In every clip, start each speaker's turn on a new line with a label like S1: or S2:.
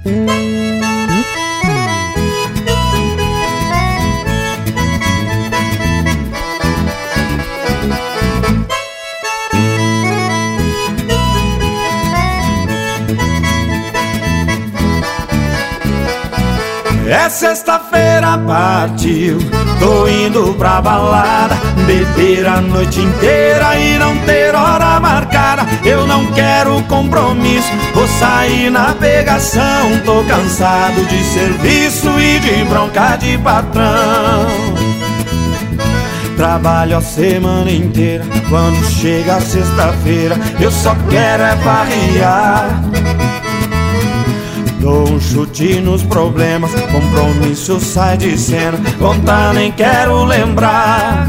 S1: É sexta-feira, partiu, tô indo pra balada, beber a noite inteira e não ter hora marcada. Eu não quero compromisso, vou sair na pegação. Tô cansado de serviço e de bronca de patrão. Trabalho a semana inteira, quando chega a sexta-feira eu só quero é farrear. Dou um chute nos problemas, compromisso sai de cena, contar nem quero lembrar.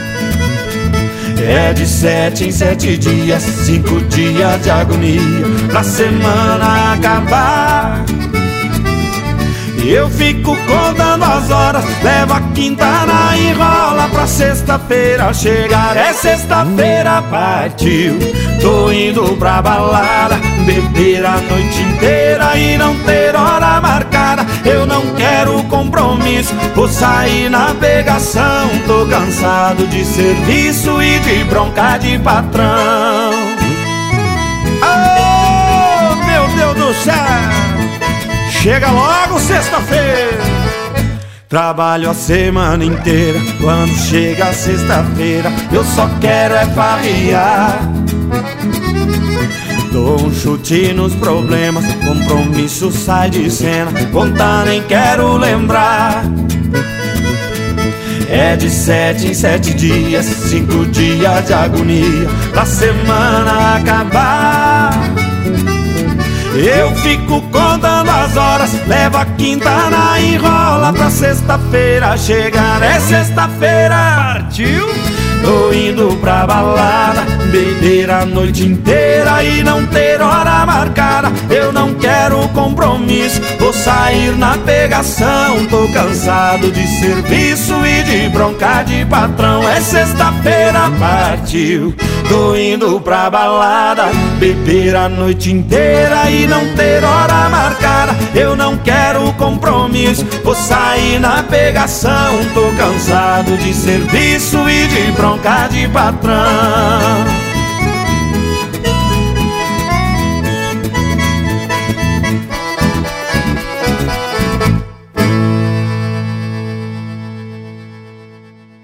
S1: É de 7 em 7 dias, 5 dias de agonia, pra semana acabar. Eu fico contando as horas, levo a quintana e enrola pra sexta-feira chegar. É sexta-feira, partiu, tô indo pra balada, beber a noite inteira e não ter hora marcada. Eu não quero compromisso, vou sair na pegação. Tô cansado de serviço e de bronca de patrão. Oh, meu Deus do céu! Chega logo sexta-feira. Trabalho a semana inteira, quando chega a sexta-feira eu só quero é farrear. Dou um chute nos problemas, compromisso sai de cena, contar nem quero lembrar. É de 7 em 7 dias, 5 dias de agonia, pra semana acabar. Eu fico contando as horas, levo a quintana e enrola pra sexta-feira chegar. É sexta-feira, partiu, tô indo pra balada, beber a noite inteira e não ter hora marcada. Eu não quero compromisso, vou sair na pegação. Tô cansado de serviço e de bronca de patrão. É sexta-feira, partiu, tô indo pra balada, beber a noite inteira e não ter hora marcada. Eu não quero compromisso, vou sair na pegação. Tô cansado de serviço e de bronca de patrão.